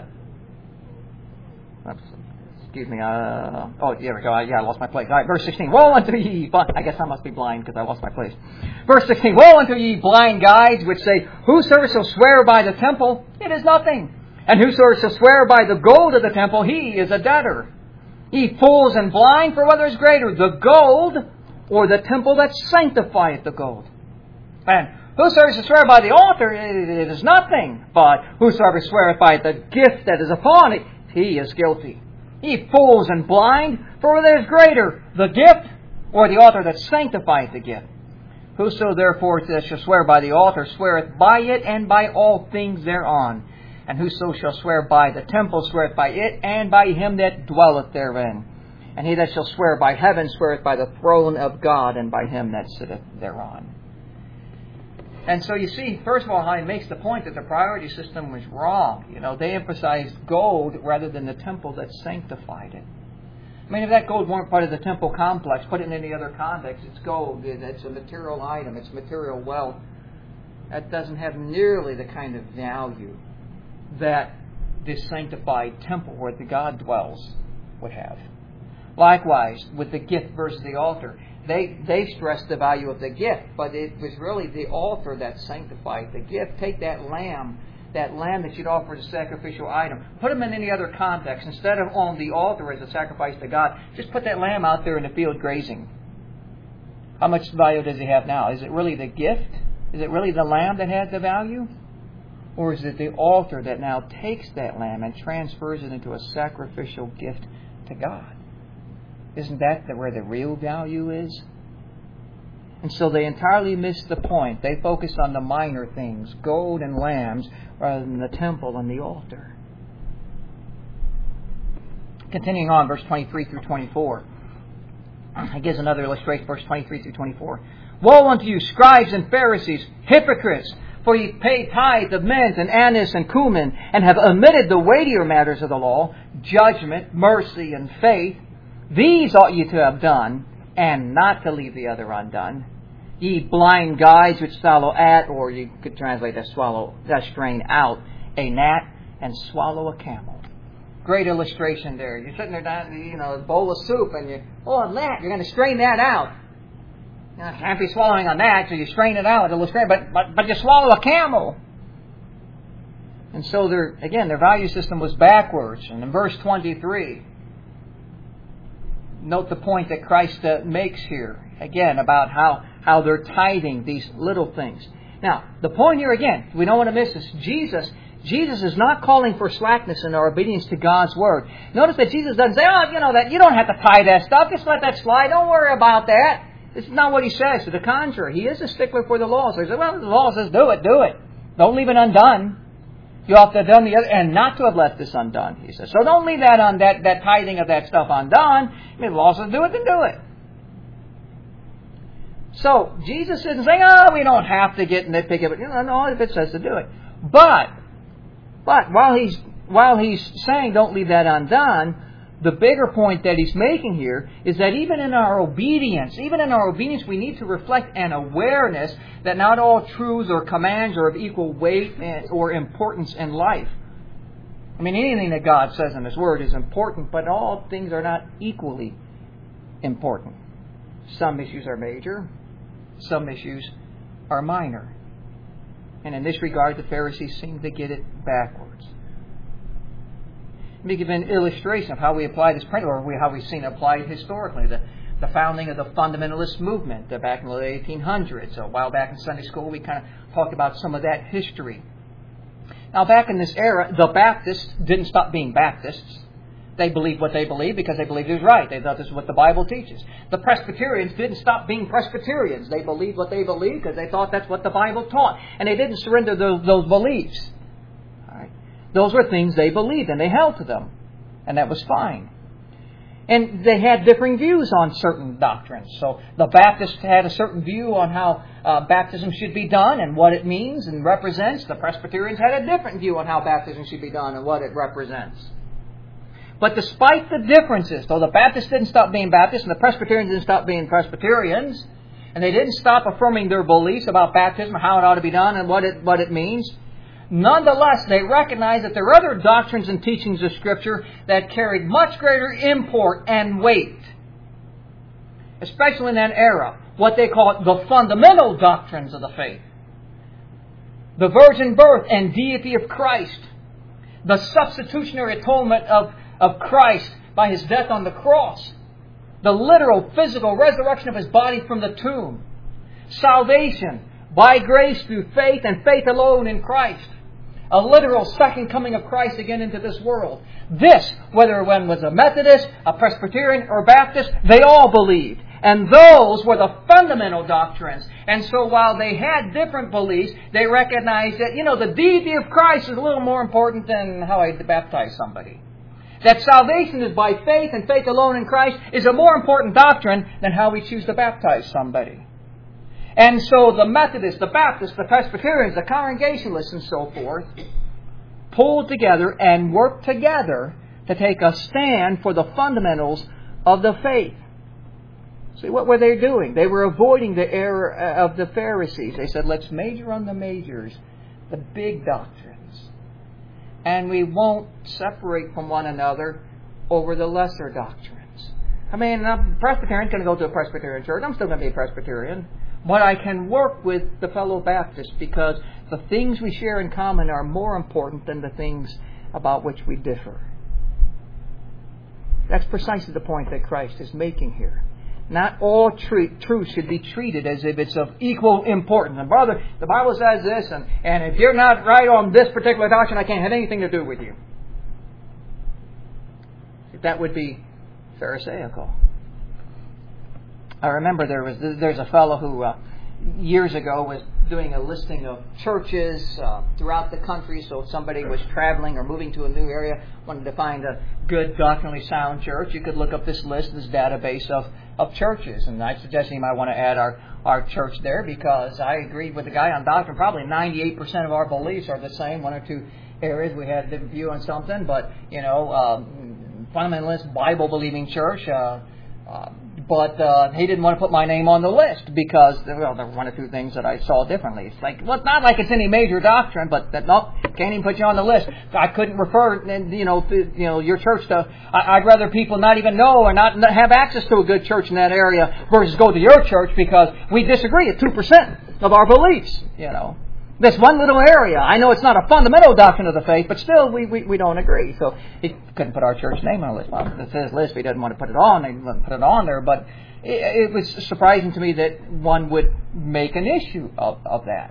excuse me. Uh, oh, there we go. Yeah, I lost my place. All right, verse sixteen. "Woe unto ye..." I guess I must be blind because I lost my place. Verse sixteen. "Woe unto ye, blind guides, which say, Whosoever shall swear by the temple, it is nothing. And whosoever shall swear by the gold of the temple, he is a debtor. Ye fools and blind, for whether is greater, the gold or the temple that sanctifieth the gold? And whosoever shall swear by the altar, it is nothing. But whosoever sweareth by the gift that is upon it, he is guilty. Ye fools and blind, for whether is greater, the gift or the altar that sanctifieth the gift? Whoso therefore shall swear by the altar, sweareth by it and by all things thereon. And whoso shall swear by the temple, sweareth by it and by him that dwelleth therein. And he that shall swear by heaven, sweareth by the throne of God and by him that sitteth thereon." And so you see, first of all, how he makes the point that the priority system was wrong. You know, they emphasized gold rather than the temple that sanctified it. I mean, if that gold weren't part of the temple complex, put it in any other context, it's gold, it's a material item, it's material wealth. That doesn't have nearly the kind of value that this sanctified temple where the God dwells would have. Likewise, with the gift versus the altar, they they stressed the value of the gift, but it was really the altar that sanctified the gift. Take that lamb, that lamb that you'd offer as a sacrificial item, put them in any other context. Instead of on the altar as a sacrifice to God, just put that lamb out there in the field grazing. How much value does he have now? Is it really the gift? Is it really the lamb that had the value? Or is it the altar that now takes that lamb and transfers it into a sacrificial gift to God? Isn't that where the real value is? And so they entirely missed the point. They focused on the minor things, gold and lambs, rather than the temple and the altar. Continuing on, verse twenty-three through twenty-four. It gives another illustration, verse twenty-three through twenty-four. "Woe unto you, scribes and Pharisees, hypocrites! For ye pay tithe of mint and anise and cumin, and have omitted the weightier matters of the law, judgment, mercy, and faith. These ought ye to have done, and not to leave the other undone. Ye blind guides which swallow at," or you could translate that swallow, that strain out, "a gnat, and swallow a camel." Great illustration there. You're sitting there down, you know, a bowl of soup, and you, oh, a gnat, you're going to strain that out. You know, can't be swallowing a gnat, so you strain it out. It'll strain, but, but, but you swallow a camel. And so, their again, their value system was backwards. And in verse twenty-three, note the point that Christ uh, makes here, again, about how, how they're tithing these little things. Now, the point here, again, we don't want to miss this. Jesus, Jesus is not calling for slackness in our obedience to God's Word. Notice that Jesus doesn't say, oh, you know, that you don't have to tithe that stuff. Just let that slide. Don't worry about that. This is not what he says. To the contrary, he is a stickler for the law. So he says, well, the law says do it, do it. Don't leave it undone. You ought to have done the other, and not to have left this undone, he says. So don't leave that on that, that tithing of that stuff undone. I mean, the law says do it, then do it. So Jesus isn't saying, oh, we don't have to get nitpicky, but you know, no, if it says to do it. But, but while he's while he's saying don't leave that undone, the bigger point that he's making here is that even in our obedience, even in our obedience, we need to reflect an awareness that not all truths or commands are of equal weight or importance in life. I mean, anything that God says in His Word is important, but all things are not equally important. Some issues are major, some issues are minor. And in this regard, the Pharisees seem to get it backwards. Let me give an illustration of how we apply this principle, or how we've seen it applied historically. The, the founding of the fundamentalist movement uh, back in the eighteen hundreds. So a while back in Sunday school, we kind of talked about some of that history. Now, back in this era, the Baptists didn't stop being Baptists. They believed what they believed because they believed it was right. They thought this is what the Bible teaches. The Presbyterians didn't stop being Presbyterians. They believed what they believed because they thought that's what the Bible taught. And they didn't surrender those, those beliefs. All right. Those were things they believed and they held to them. And that was fine. And they had differing views on certain doctrines. So the Baptists had a certain view on how uh, baptism should be done and what it means and represents. The Presbyterians had a different view on how baptism should be done and what it represents. But despite the differences, though the Baptists didn't stop being Baptists and the Presbyterians didn't stop being Presbyterians, and they didn't stop affirming their beliefs about baptism, how it ought to be done and what it, what it means, nonetheless, they recognized that there are other doctrines and teachings of Scripture that carried much greater import and weight, especially in that era, what they call the fundamental doctrines of the faith. The virgin birth and deity of Christ, the substitutionary atonement of of Christ by His death on the cross, the literal physical resurrection of His body from the tomb, salvation by grace through faith and faith alone in Christ, a literal second coming of Christ again into this world. This, whether one was a Methodist, a Presbyterian, or Baptist, they all believed. And those were the fundamental doctrines. And so while they had different beliefs, they recognized that, you know, the deity of Christ is a little more important than how I baptize somebody. That salvation is by faith and faith alone in Christ is a more important doctrine than how we choose to baptize somebody. And so the Methodists, the Baptists, the Presbyterians, the Congregationalists and so forth pulled together and worked together to take a stand for the fundamentals of the faith. See, what were they doing? They were avoiding the error of the Pharisees. They said, let's major on the majors, the big doctrines. And we won't separate from one another over the lesser doctrines. I mean, a Presbyterian's going to go to a Presbyterian church. I'm still going to be a Presbyterian. But I can work with the fellow Baptists because the things we share in common are more important than the things about which we differ. That's precisely the point that Christ is making here. Not all truth, truth should be treated as if it's of equal importance. And brother, the Bible says this, and, and if you're not right on this particular doctrine, I can't have anything to do with you. That would be Pharisaical. I remember there was there's a fellow who uh, years ago was doing a listing of churches uh, throughout the country. So if somebody was traveling or moving to a new area, wanted to find a good doctrinally sound church, you could look up this list, this database of, of churches. And I suggest you might want to add our, our church there because I agreed with the guy on doctrine. Probably ninety-eight percent of our beliefs are the same. One or two areas we had a different view on something. But, you know, um, fundamentalist, Bible-believing church. Uh, uh, But uh, he didn't want to put my name on the list because, well, there were one or two things that I saw differently. It's like, well, it's not like it's any major doctrine, but that, no, can't even put you on the list. I couldn't refer, you know, to, you know, your church to. I, I'd rather people not even know or not have access to a good church in that area versus go to your church because we disagree at two percent of our beliefs. You know, this one little area. I know it's not a fundamental doctrine of the faith, but still we, we, we don't agree. So he couldn't put our church name on the list. Well, it's his list. He doesn't want to put it on. He wouldn't put it on there. But it, it was surprising to me that one would make an issue of, of that.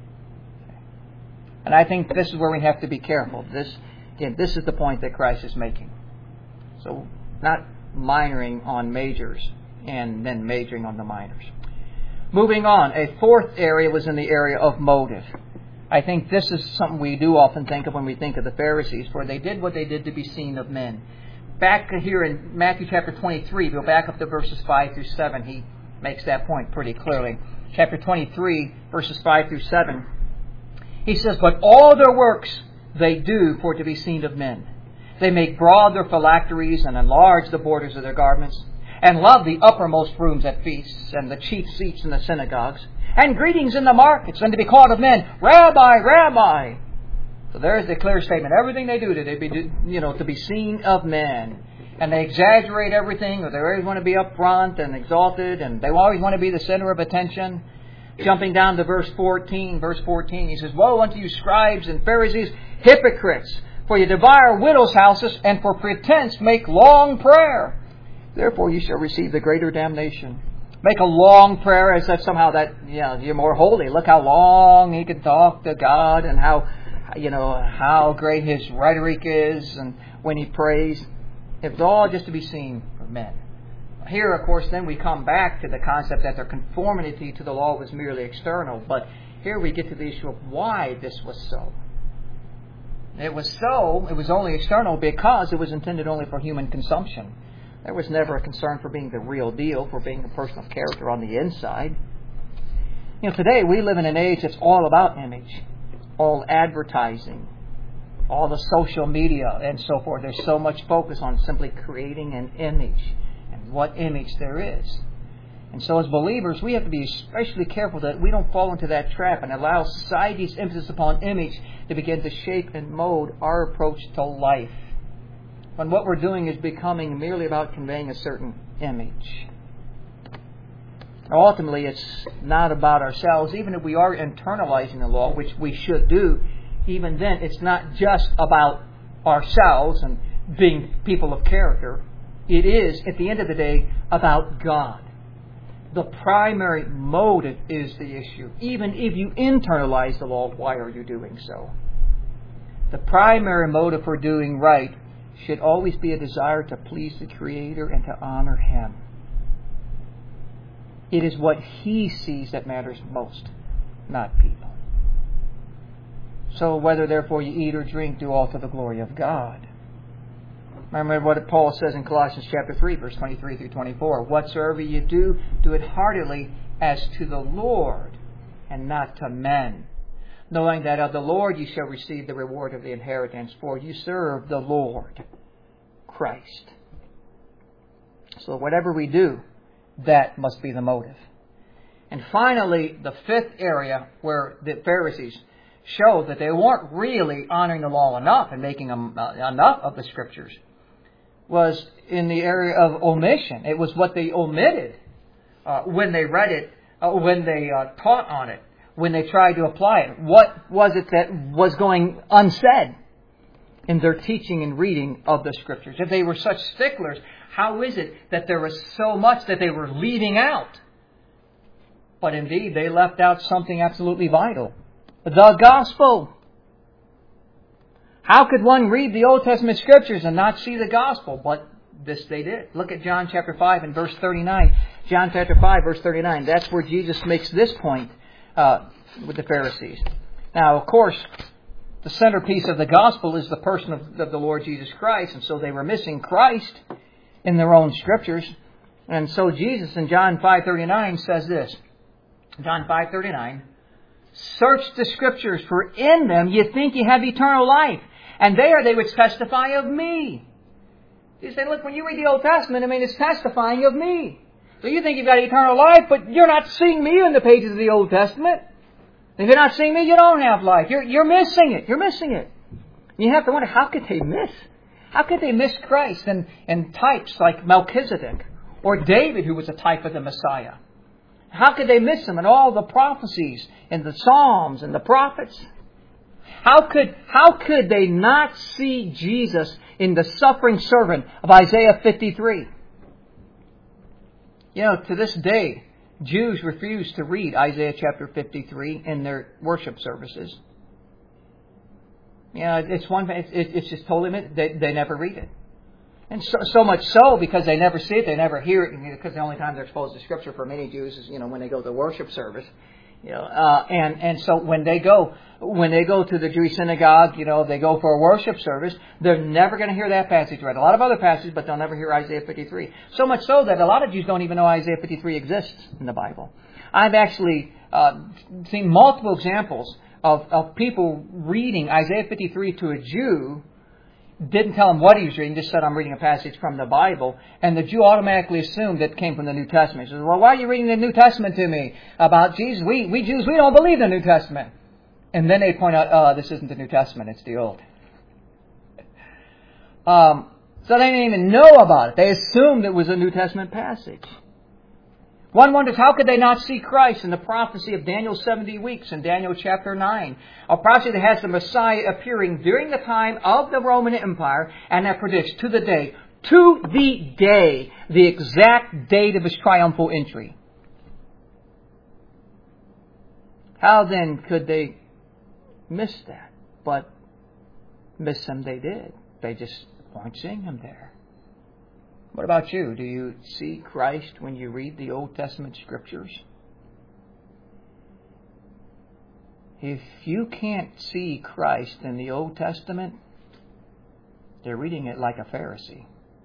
And I think this is where we have to be careful. This, again, this is the point that Christ is making. So not minoring on majors and then majoring on the minors. Moving on, a fourth area was in the area of motive. I think this is something we do often think of when we think of the Pharisees, for they did what they did to be seen of men. Back here in Matthew chapter twenty-three, go back up to verses five through seven, he makes that point pretty clearly. Chapter twenty-three, verses five through seven. He says, "But all their works they do for to be seen of men. They make broad their phylacteries and enlarge the borders of their garments, and love the uppermost rooms at feasts, and the chief seats in the synagogues, and greetings in the markets, and to be called of men, Rabbi, Rabbi." So there's the clear statement. Everything they do, they be, you know, to be seen of men. And they exaggerate everything, or they always want to be up front and exalted, and they always want to be the center of attention. Jumping down to verse fourteen, verse fourteen, he says, "Woe unto you, scribes and Pharisees, hypocrites! For you devour widows' houses, and for pretense make long prayer. Therefore you shall receive the greater damnation." Make a long prayer as if somehow that, you know, you're more holy. Look how long he can talk to God and how, you know, how great his rhetoric is and when he prays. It was all just to be seen for men. Here, of course, then we come back to the concept that their conformity to the law was merely external. But here we get to the issue of why this was so. It was so, it was only external because it was intended only for human consumption. There was never a concern for being the real deal, for being a person of character on the inside. You know, today we live in an age that's all about image, all advertising, all the social media and so forth. There's so much focus on simply creating an image and what image there is. And so as believers, we have to be especially careful that we don't fall into that trap and allow society's emphasis upon image to begin to shape and mold our approach to life, when what we're doing is becoming merely about conveying a certain image. Ultimately, it's not about ourselves. Even if we are internalizing the law, which we should do, even then, it's not just about ourselves and being people of character. It is, at the end of the day, about God. The primary motive is the issue. Even if you internalize the law, why are you doing so? The primary motive for doing right should always be a desire to please the Creator and to honor Him. It is what He sees that matters most, not people. So whether therefore you eat or drink, do all to the glory of God. Remember what Paul says in Colossians chapter three, verse twenty-three through twenty-four. Whatsoever you do, do it heartily as to the Lord and not to men, knowing that of the Lord you shall receive the reward of the inheritance, for you serve the Lord Christ. So whatever we do, that must be the motive. And finally, the fifth area where the Pharisees showed that they weren't really honoring the law enough and making them, uh, enough of the Scriptures was in the area of omission. It was what they omitted uh, when they read it, uh, when they uh, taught on it, when they tried to apply it. What was it that was going unsaid in their teaching and reading of the Scriptures? If they were such sticklers, how is it that there was so much that they were leaving out? But indeed, they left out something absolutely vital. The gospel. How could one read the Old Testament Scriptures and not see the gospel? But this they did. Look at John chapter five and verse thirty-nine. John chapter five, verse thirty-nine. That's where Jesus makes this point uh, with the Pharisees. Now, of course, the centerpiece of the gospel is the person of, of the Lord Jesus Christ. And so they were missing Christ in their own Scriptures. And so Jesus in John five thirty-nine says this. John five thirty-nine. Search the Scriptures, for in them you think you have eternal life, and there they which testify of me. You say, look, when you read the Old Testament, I mean, it's testifying of me. So you think you've got eternal life, but you're not seeing me in the pages of the Old Testament. If you're not seeing me, you don't have life. You're, you're missing it. You're missing it. You have to wonder, how could they miss? How could they miss Christ and, and types like Melchizedek or David, who was a type of the Messiah? How could they miss him in all the prophecies and the Psalms and the prophets? How could, how could they not see Jesus in the suffering servant of Isaiah fifty-three? You know, to this day, Jews refuse to read Isaiah chapter fifty-three in their worship services. You know, it's one. It's, it's just totally they they never read it. And so, so much so, because they never see it, they never hear it, because the only time they're exposed to Scripture for many Jews is, you know, when they go to worship service. You know, uh, and, and so when they go, when they go to the Jewish synagogue, you know, they go for a worship service, they're never going to hear that passage read. A lot of other passages, but they'll never hear Isaiah fifty-three. So much so that a lot of Jews don't even know Isaiah fifty-three exists in the Bible. I've actually uh, seen multiple examples of, of people reading Isaiah fifty-three to a Jew, didn't tell him what he was reading, just said, I'm reading a passage from the Bible. And the Jew automatically assumed that it came from the New Testament. He says, well, why are you reading the New Testament to me about Jesus? We, we Jews, we don't believe the New Testament. And then they point out, uh, this isn't the New Testament, it's the Old. Um, so they didn't even know about it. They assumed it was a New Testament passage. One wonders, how could they not see Christ in the prophecy of Daniel's seventy weeks in Daniel chapter nine? A prophecy that has the Messiah appearing during the time of the Roman Empire, and that predicts to the day, to the day, the exact date of His triumphal entry. How then could they miss that? But miss Him they did. They just weren't seeing Him there. What about you? Do you see Christ when you read the Old Testament Scriptures? If you can't see Christ in the Old Testament, they're reading it like a Pharisee.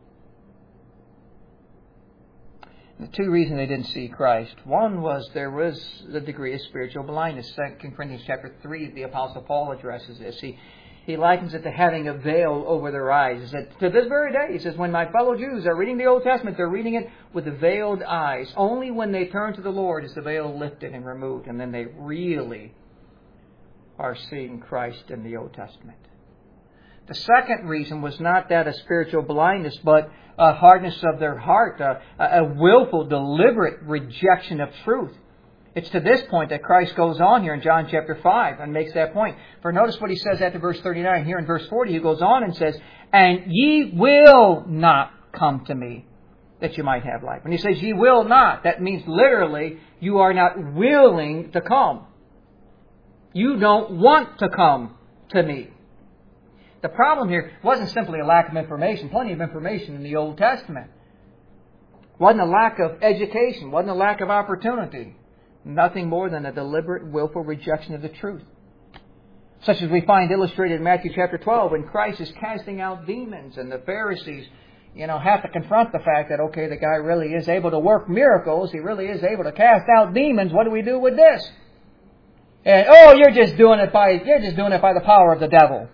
The two reasons they didn't see Christ. One was there was a degree of spiritual blindness. Second Corinthians chapter three, the Apostle Paul addresses this. He, he likens it to having a veil over their eyes. He said, to this very day, he says, when my fellow Jews are reading the Old Testament, they're reading it with veiled eyes. Only when they turn to the Lord is the veil lifted and removed. And then they really are seeing Christ in the Old Testament. The second reason was not that of spiritual blindness, but a hardness of their heart, a, a willful, deliberate rejection of truth. It's to this point that Christ goes on here in John chapter five and makes that point. For notice what he says after verse thirty-nine. Here in verse forty, he goes on and says, and ye will not come to me, that you might have life. When he says ye will not, that means literally you are not willing to come. You don't want to come to me. The problem here wasn't simply a lack of information. Plenty of information in the Old Testament. Wasn't a lack of education. Wasn't a lack of opportunity. Nothing more than a deliberate, willful rejection of the truth. Such as we find illustrated in Matthew chapter twelve when Christ is casting out demons and the Pharisees, you know, have to confront the fact that, okay, the guy really is able to work miracles. He really is able to cast out demons. What do we do with this? And, oh, you're just doing it by, you're just doing it by the power of the devil.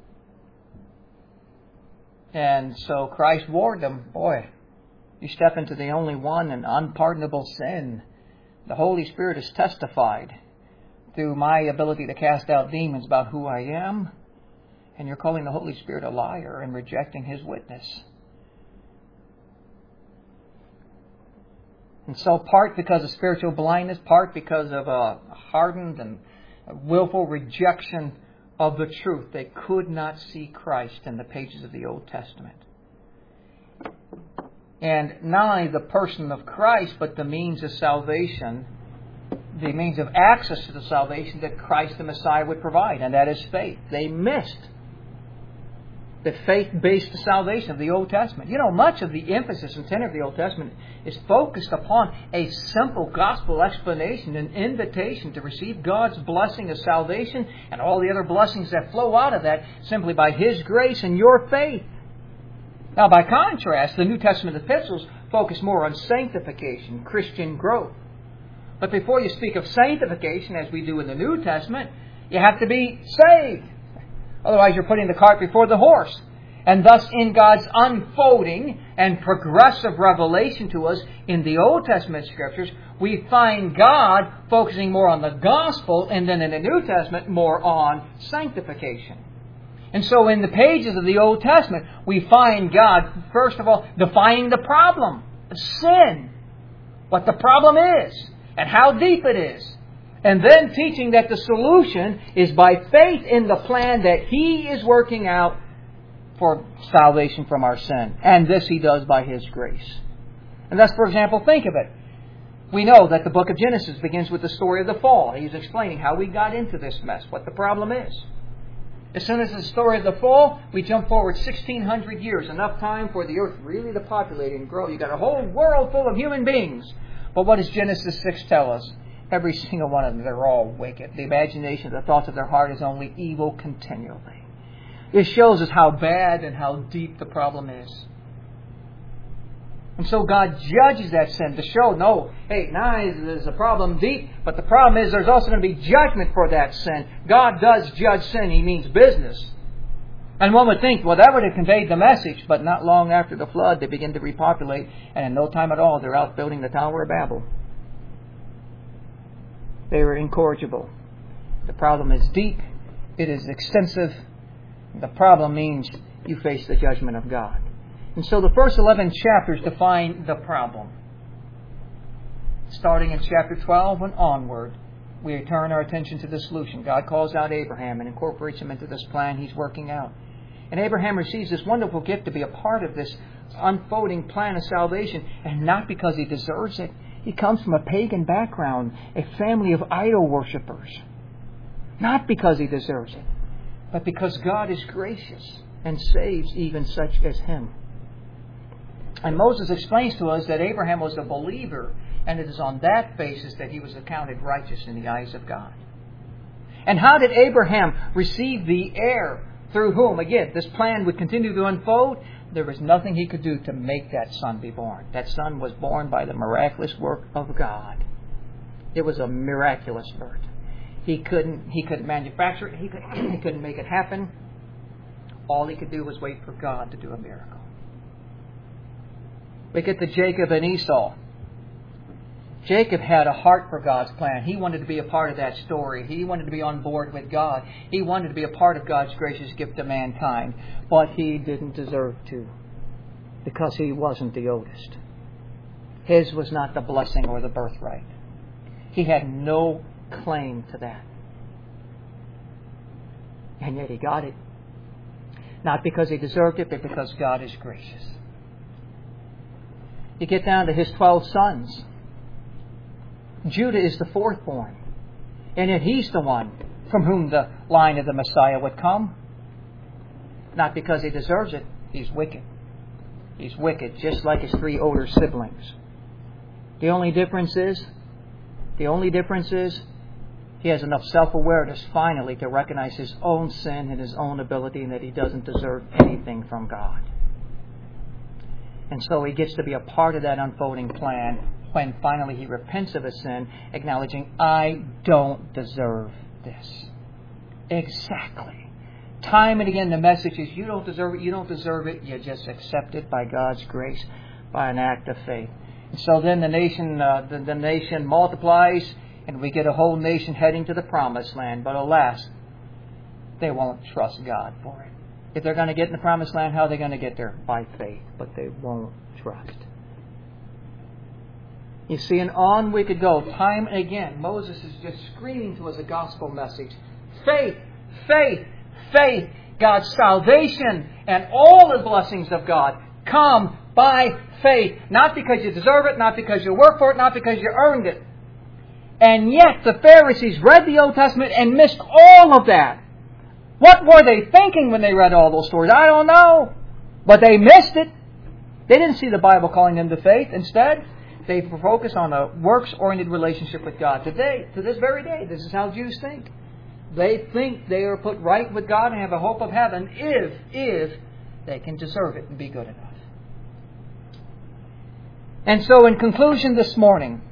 And so Christ warned them, boy, you step into the only one and unpardonable sin. The Holy Spirit has testified through my ability to cast out demons about who I am. And you're calling the Holy Spirit a liar and rejecting His witness. And so part because of spiritual blindness, part because of a hardened and willful rejection of the truth, they could not see Christ in the pages of the Old Testament. And not only the person of Christ, but the means of salvation, the means of access to the salvation that Christ the Messiah would provide, and that is faith. They missed the faith-based salvation of the Old Testament. You know, much of the emphasis and tenor of the Old Testament is focused upon a simple gospel explanation, an invitation to receive God's blessing of salvation and all the other blessings that flow out of that simply by His grace and your faith. Now, by contrast, the New Testament epistles focus more on sanctification, Christian growth. But before you speak of sanctification, as we do in the New Testament, you have to be saved. Otherwise, you're putting the cart before the horse. And thus, in God's unfolding and progressive revelation to us in the Old Testament Scriptures, we find God focusing more on the gospel, and then in the New Testament, more on sanctification. And so in the pages of the Old Testament, we find God, first of all, defining the problem of sin, what the problem is, and how deep it is. And then teaching that the solution is by faith in the plan that He is working out for salvation from our sin. And this He does by His grace. And thus, for example, think of it. We know that the book of Genesis begins with the story of the fall. He's explaining how we got into this mess, what the problem is. As soon as the story of the fall, we jump forward sixteen hundred years, enough time for the earth really to populate and grow. You've got a whole world full of human beings. But what does Genesis six tell us? Every single one of them, they're all wicked. The imagination, the thoughts of their heart is only evil continually. It shows us how bad and how deep the problem is. And so God judges that sin to show, no, hey, now there's a problem deep, but the problem is there's also going to be judgment for that sin. God does judge sin. He means business. And one would think, well, that would have conveyed the message, but not long after the flood, they begin to repopulate, and in no time at all, they're out building the Tower of Babel. They were incorrigible. The problem is deep. It is extensive. The problem means you face the judgment of God. And so the first eleven chapters define the problem. Starting in chapter twelve and onward, we turn our attention to the solution. God calls out Abraham and incorporates him into this plan He's working out. And Abraham receives this wonderful gift to be a part of this unfolding plan of salvation, and not because he deserves it. He comes from a pagan background, a family of idol worshippers. Not because he deserves it, but because God is gracious and saves even such as him. And Moses explains to us that Abraham was a believer, and it is on that basis that he was accounted righteous in the eyes of God. And how did Abraham receive the heir through whom, again, this plan would continue to unfold? There was nothing he could do to make that son be born. That son was born by the miraculous work of God. It was a miraculous birth. He couldn't, he couldn't manufacture it. He, could, he couldn't make it happen. All he could do was wait for God to do a miracle. We get to Jacob and Esau. Jacob had a heart for God's plan. He wanted to be a part of that story. He wanted to be on board with God. He wanted to be a part of God's gracious gift to mankind. But he didn't deserve to, because he wasn't the oldest. His was not the blessing or the birthright. He had no claim to that. And yet he got it. Not because he deserved it, but because God is gracious. You get down to his twelve sons. Judah is the fourth born. And yet he's the one from whom the line of the Messiah would come. Not because he deserves it. He's wicked. He's wicked, just like his three older siblings. The only difference is, the only difference is, he has enough self-awareness finally to recognize his own sin and his own ability, and that he doesn't deserve anything from God. And so he gets to be a part of that unfolding plan when finally he repents of his sin, acknowledging, I don't deserve this. Exactly. Time and again the message is, you don't deserve it, you don't deserve it, you just accept it by God's grace, by an act of faith. And so then the nation, uh, the, the nation multiplies, and we get a whole nation heading to the promised land. But alas, they won't trust God for it. If they're going to get in the promised land, how are they going to get there? By faith. But they won't trust. You see, and on we could go time and again. Moses is just screaming to us a gospel message. Faith, faith, faith. God's salvation and all the blessings of God come by faith. Not because you deserve it, not because you work for it, not because you earned it. And yet the Pharisees read the Old Testament and missed all of that. What were they thinking when they read all those stories? I don't know. But they missed it. They didn't see the Bible calling them to faith. Instead, they focused on a works-oriented relationship with God. Today, to this very day, this is how Jews think. They think they are put right with God and have a hope of heaven if, if they can deserve it and be good enough. And so in conclusion this morning,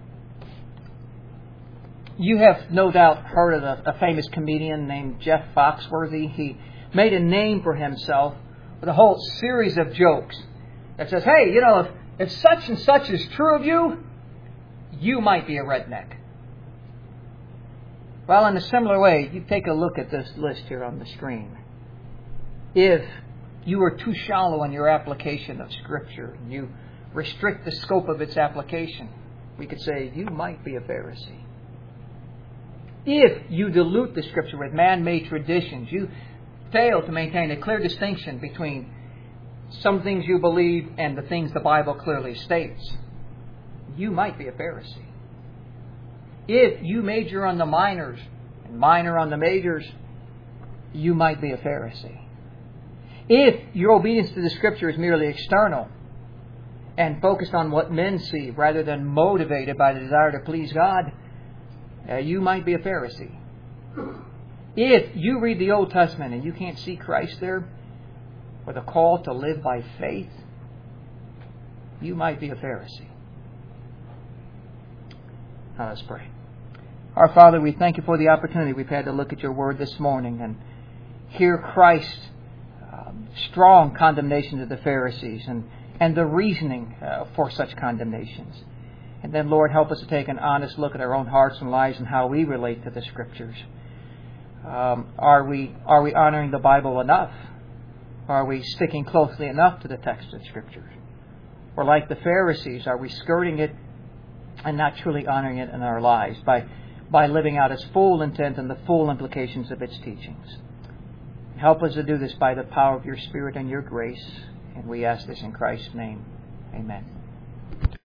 you have no doubt heard of a, a famous comedian named Jeff Foxworthy. He made a name for himself with a whole series of jokes that says, hey, you know, if, if such and such is true of you, you might be a redneck. Well, in a similar way, you take a look at this list here on the screen. If you are too shallow in your application of Scripture, and you restrict the scope of its application, we could say you might be a Pharisee. If you dilute the Scripture with man-made traditions, you fail to maintain a clear distinction between some things you believe and the things the Bible clearly states, you might be a Pharisee. If you major on the minors and minor on the majors, you might be a Pharisee. If your obedience to the Scripture is merely external and focused on what men see rather than motivated by the desire to please God, uh, you might be a Pharisee. If you read the Old Testament and you can't see Christ there, or the call to live by faith, you might be a Pharisee. Now let's pray. Our Father, we thank you for the opportunity we've had to look at your word this morning and hear Christ's um, strong condemnation of the Pharisees and, and the reasoning uh, for such condemnations. And then, Lord, help us to take an honest look at our own hearts and lives and how we relate to the Scriptures. Um, are we are we honoring the Bible enough? Are we sticking closely enough to the text of Scripture? Or like the Pharisees, are we skirting it and not truly honoring it in our lives by, by living out its full intent and the full implications of its teachings? Help us to do this by the power of your Spirit and your grace. And we ask this in Christ's name. Amen.